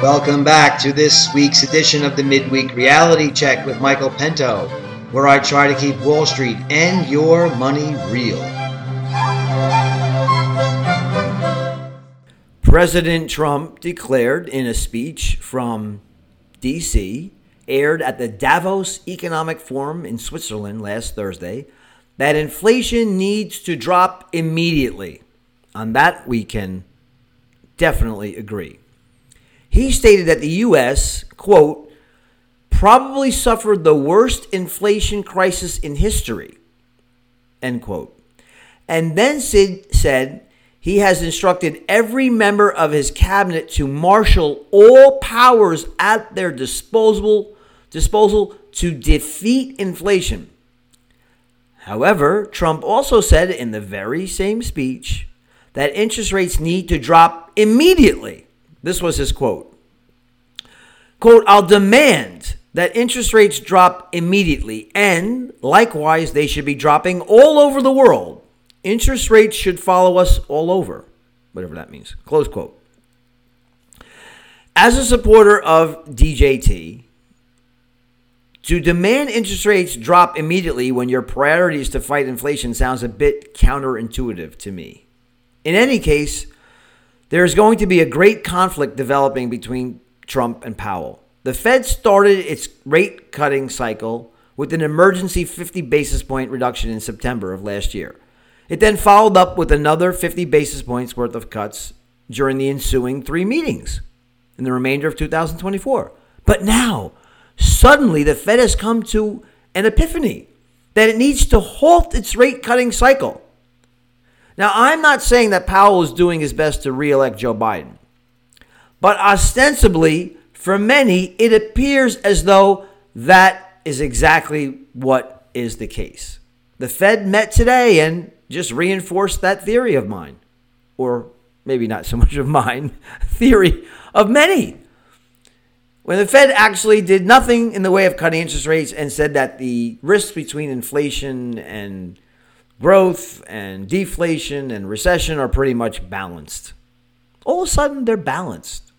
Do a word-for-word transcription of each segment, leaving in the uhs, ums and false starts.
Welcome back to this week's edition of the Midweek Reality Check with Michael Pinto, where I try to keep Wall Street and your money real. President Trump declared in a speech from D C, aired at the Davos Economic Forum in Switzerland last Thursday, that inflation needs to drop immediately. On that, we can definitely agree. He stated that the U S, quote, probably suffered the worst inflation crisis in history, end quote. And then Sid said he has instructed every member of his cabinet to marshal all powers at their disposal, disposal to defeat inflation. However, Trump also said in the very same speech that interest rates need to drop immediately. This was his quote. Quote, I'll demand that interest rates drop immediately, and likewise, they should be dropping all over the world. Interest rates should follow us all over, whatever that means. Close quote. As a supporter of D J T, to demand interest rates drop immediately when your priority is to fight inflation sounds a bit counterintuitive to me. In any case, there is going to be a great conflict developing between Trump and Powell. The Fed started its rate cutting cycle with an emergency fifty basis point reduction in September of last year. It then followed up with another fifty basis points worth of cuts during the ensuing three meetings in the remainder of two thousand twenty-four. But now, suddenly the Fed has come to an epiphany that it needs to halt its rate cutting cycle. Now, I'm not saying that Powell is doing his best to re-elect Joe Biden, but ostensibly, for many, it appears as though that is exactly what is the case. The Fed met today and just reinforced that theory of mine, or maybe not so much of mine, theory of many. When the Fed actually did nothing in the way of cutting interest rates and said that the risks between inflation and growth and deflation and recession are pretty much balanced. All of a sudden, they're balanced.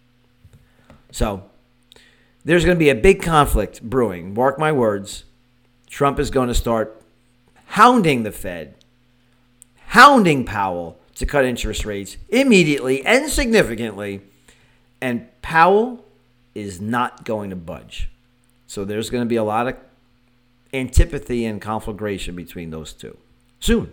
So there's going to be a big conflict brewing. Mark my words. Trump is going to start hounding the Fed, hounding Powell to cut interest rates immediately and significantly. And Powell is not going to budge. So there's going to be a lot of antipathy and conflagration between those two soon.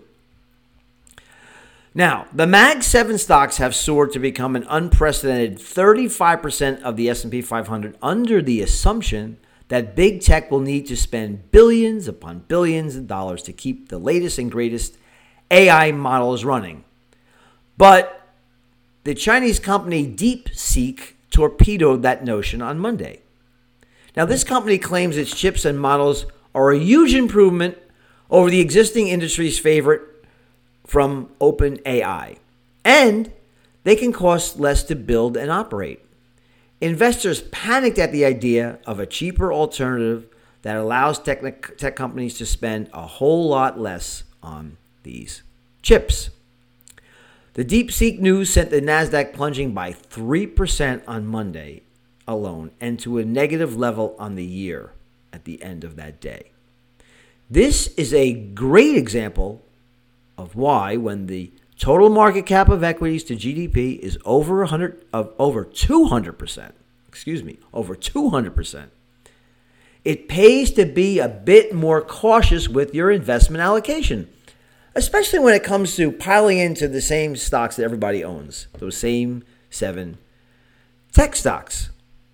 Now, the Mag seven stocks have soared to become an unprecedented thirty-five percent of the S and P five hundred under the assumption that big tech will need to spend billions upon billions of dollars to keep the latest and greatest A I models running. But the Chinese company DeepSeek torpedoed that notion on Monday. Now, this company claims its chips and models are a huge improvement over the existing industry's favorite from OpenAI, and they can cost less to build and operate. Investors panicked at the idea of a cheaper alternative that allows tech, tech companies to spend a whole lot less on these chips. The DeepSeek news sent the Nasdaq plunging by three percent on Monday alone and to a negative level on the year at the end of that day. This is a great example of why, when the total market cap of equities to G D P is over one hundred of over two hundred percent, excuse me, over two hundred percent, it pays to be a bit more cautious with your investment allocation, especially when it comes to piling into the same stocks that everybody owns, those same seven tech stocks.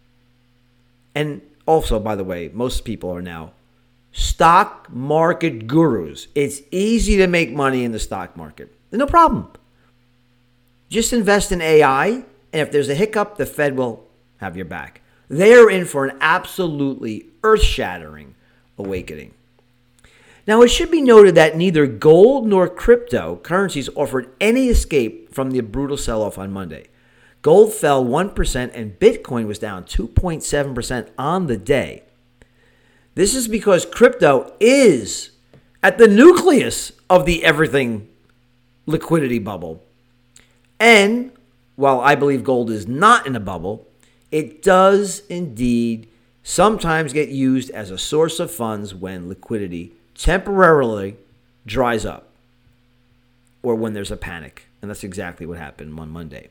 And also, by the way, most people are now stock market gurus. It's easy to make money in the stock market. No problem. Just invest in A I, and if there's a hiccup, the Fed will have your back. They're in for an absolutely earth-shattering awakening. Now, it should be noted that neither gold nor cryptocurrencies offered any escape from the brutal sell-off on Monday. Gold fell one percent and Bitcoin was down two point seven percent on the day. This is because crypto is at the nucleus of the everything liquidity bubble. And while I believe gold is not in a bubble, It does indeed sometimes get used as a source of funds when liquidity temporarily dries up or when there's a panic. And that's exactly what happened on Monday.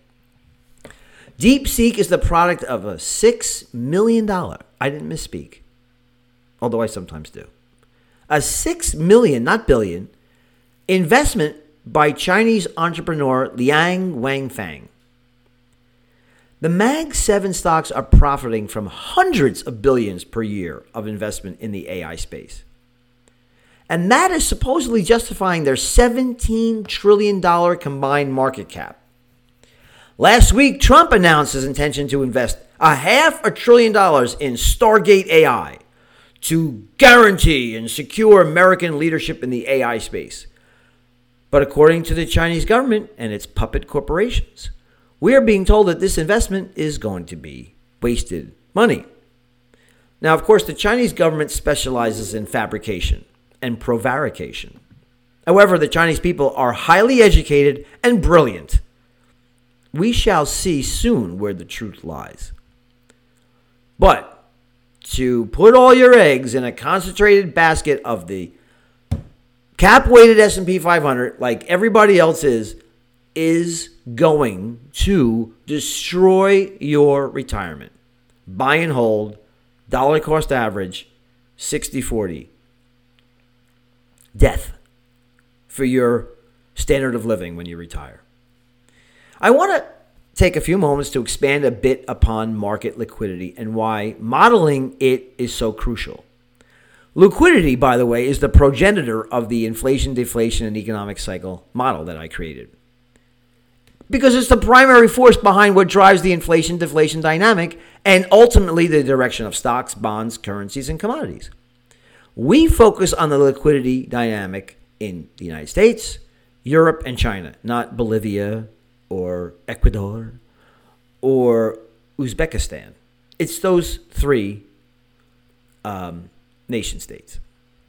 DeepSeek is the product of a six million dollars, I didn't misspeak, although I sometimes do, a six million dollars, not billion, investment by Chinese entrepreneur Liang Wangfang. The Mag seven stocks are profiting from hundreds of billions per year of investment in the A I space. And that is supposedly justifying their seventeen trillion dollars combined market cap. Last week, Trump announced his intention to invest a half a trillion dollars in Stargate A I to guarantee and secure American leadership in the A I space. But according to the Chinese government and its puppet corporations, we are being told that this investment is going to be wasted money. Now, of course, the Chinese government specializes in fabrication and prevarication. However, the Chinese people are highly educated and brilliant. We shall see soon where the truth lies. But to put all your eggs in a concentrated basket of the cap-weighted S and P five hundred, like everybody else is, is going to destroy your retirement. Buy and hold, dollar cost average, sixty forty. Death for your standard of living when you retire. I want to take a few moments to expand a bit upon market liquidity and why modeling it is so crucial. Liquidity, by the way, is the progenitor of the inflation, deflation, and economic cycle model that I created. Because it's the primary force behind what drives the inflation, deflation dynamic and ultimately the direction of stocks, bonds, currencies, and commodities. We focus on the liquidity dynamic in the United States, Europe, and China, not Bolivia or Ecuador or Uzbekistan. It's those three um, nation states.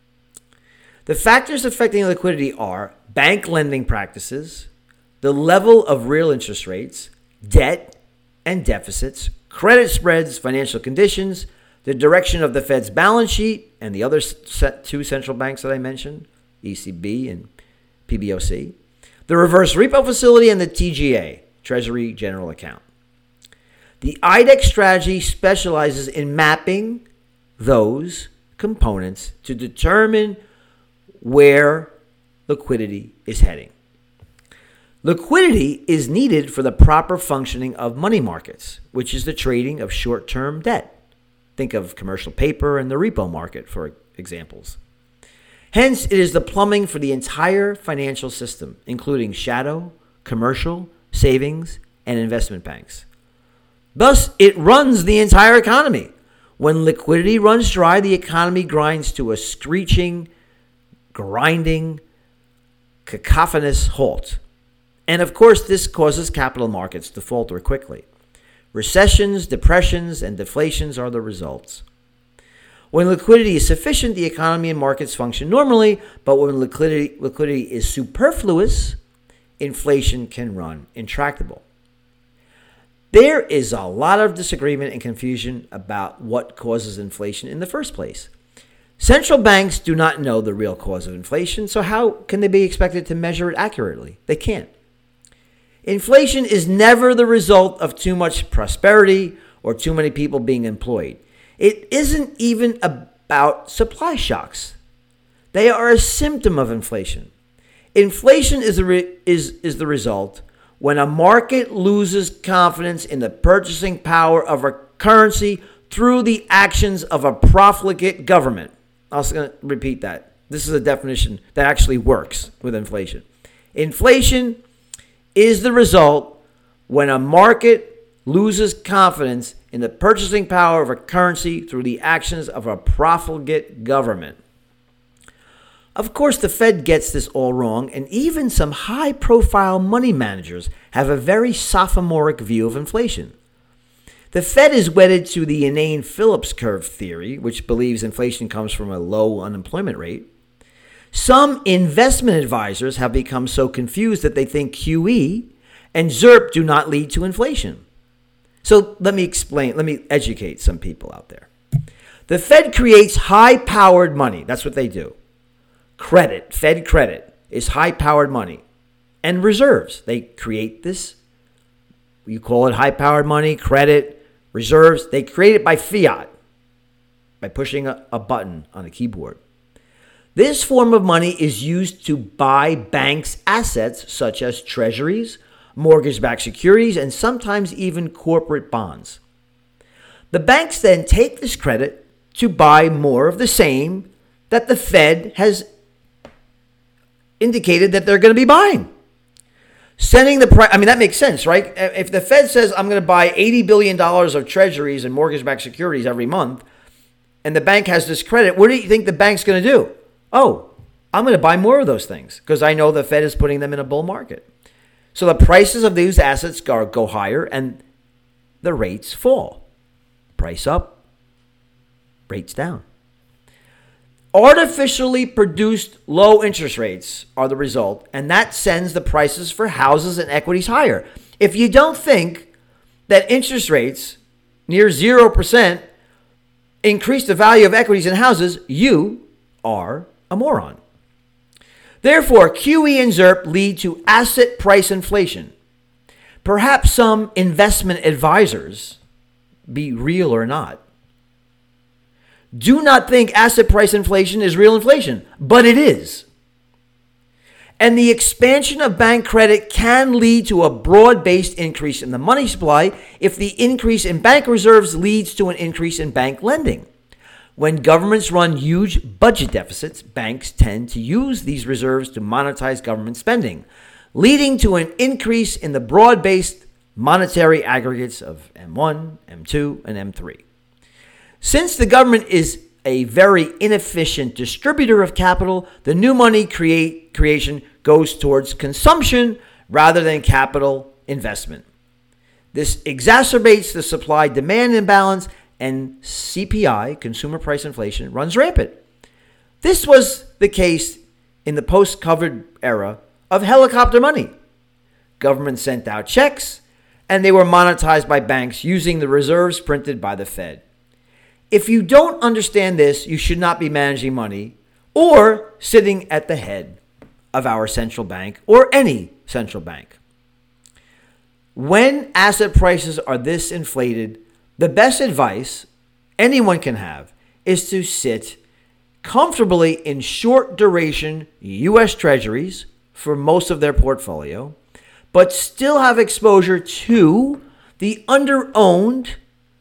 The factors affecting liquidity are bank lending practices, the level of real interest rates, debt and deficits, credit spreads, financial conditions, the direction of the Fed's balance sheet and the other two central banks that I mentioned, E C B and P B O C, the reverse repo facility, and the T G A, Treasury General Account. The I D E X strategy specializes in mapping those components to determine where liquidity is heading. Liquidity is needed for the proper functioning of money markets, which is the trading of short-term debt. Think of commercial paper and the repo market, for examples. Hence, it is the plumbing for the entire financial system, including shadow, commercial, savings, and investment banks. Thus, it runs the entire economy. When liquidity runs dry, the economy grinds to a screeching, grinding, cacophonous halt. And of course, this causes capital markets to falter quickly. Recessions, depressions, and deflations are the results. When liquidity is sufficient, the economy and markets function normally, but when liquidity, liquidity is superfluous, inflation can run intractable. There is a lot of disagreement and confusion about what causes inflation in the first place. Central banks do not know the real cause of inflation, so how can they be expected to measure it accurately? They can't. Inflation is never the result of too much prosperity or too many people being employed. It isn't even about supply shocks. They are a symptom of inflation. Inflation is the, re- is, is the result when a market loses confidence in the purchasing power of a currency through the actions of a profligate government. I was going to repeat that. This is a definition that actually works with inflation. Inflation is the result when a market loses confidence in the purchasing power of a currency through the actions of a profligate government. Of course, the Fed gets this all wrong, and even some high-profile money managers have a very sophomoric view of inflation. The Fed is wedded to the inane Phillips curve theory, which believes inflation comes from a low unemployment rate. Some investment advisors have become so confused that they think Q E and Z E R P do not lead to inflation. So let me explain, let me educate some people out there. The Fed creates high-powered money. That's what they do. Credit, Fed credit, is high-powered money. And reserves, they create this. You call it high-powered money, credit, reserves. They create it by fiat, by pushing a, a button on a keyboard. This form of money is used to buy banks' assets such as treasuries, mortgage-backed securities, and sometimes even corporate bonds. The banks then take this credit to buy more of the same that the Fed has indicated that they're going to be buying. Sending the price, I mean, that makes sense, right? If the Fed says, I'm going to buy eighty billion dollars of treasuries and mortgage-backed securities every month, and the bank has this credit, what do you think the bank's going to do? Oh, I'm going to buy more of those things because I know the Fed is putting them in a bull market. So the prices of these assets go, go higher and the rates fall. Price up, rates down. Artificially produced low interest rates are the result, and that sends the prices for houses and equities higher. If you don't think that interest rates near zero percent increase the value of equities in houses, you are a moron. Therefore, Q E and Z E R P lead to asset price inflation. Perhaps some investment advisors, be real or not, do not think asset price inflation is real inflation, but it is. And the expansion of bank credit can lead to a broad-based increase in the money supply if the increase in bank reserves leads to an increase in bank lending. When governments run huge budget deficits, banks tend to use these reserves to monetize government spending, leading to an increase in the broad-based monetary aggregates of M one, M two, and M three. Since the government is a very inefficient distributor of capital, the new money create, creation goes towards consumption rather than capital investment. This exacerbates the supply-demand imbalance, and C P I, consumer price inflation, runs rampant. This was the case in the post-COVID era of helicopter money. Government sent out checks, and they were monetized by banks using the reserves printed by the Fed. If you don't understand this, you should not be managing money or sitting at the head of our central bank or any central bank. When asset prices are this inflated, the best advice anyone can have is to sit comfortably in short duration U S Treasuries for most of their portfolio, but still have exposure to the under-owned,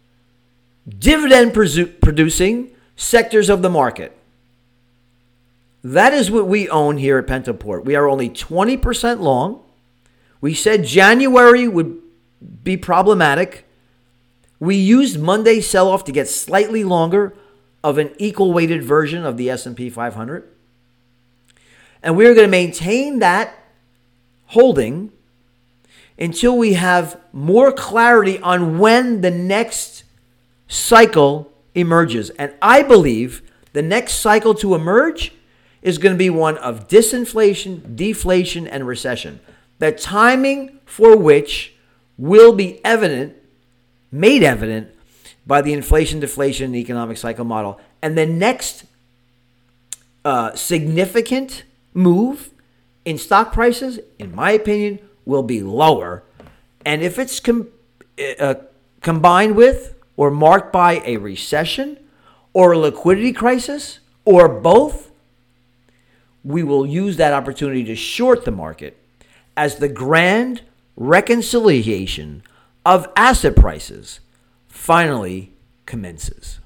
dividend-producing sectors of the market. That is what we own here at Pentoport. We are only twenty percent long. We said January would be problematic. We used Monday's sell-off to get slightly longer of an equal-weighted version of the S and P five hundred. And we're going to maintain that holding until we have more clarity on when the next cycle emerges. And I believe the next cycle to emerge is going to be one of disinflation, deflation, and recession. The timing for which will be evident, made evident by the inflation, deflation, and economic cycle model. And the next uh, significant move in stock prices, in my opinion, will be lower. And if it's com- uh, combined with or marked by a recession or a liquidity crisis or both, we will use that opportunity to short the market as the grand reconciliation of asset prices finally commences.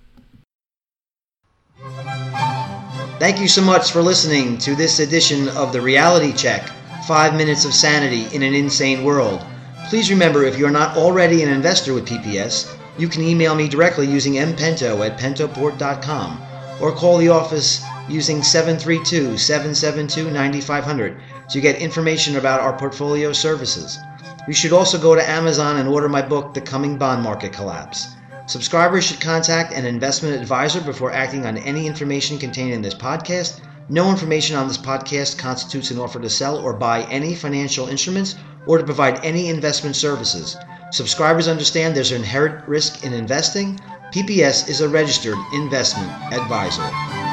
Thank you so much for listening to this edition of the Reality Check, Five Minutes of Sanity in an Insane World. Please remember, if you're not already an investor with P P S, you can email me directly using mpento at pentoport dot com or call the office using seven three two, seven seven two, nine five zero zero to get information about our portfolio services. You should also go to Amazon and order my book, The Coming Bond Market Collapse. Subscribers should contact an investment advisor before acting on any information contained in this podcast. No information on this podcast constitutes an offer to sell or buy any financial instruments or to provide any investment services. Subscribers understand there's inherent risk in investing. P P S is a registered investment advisor.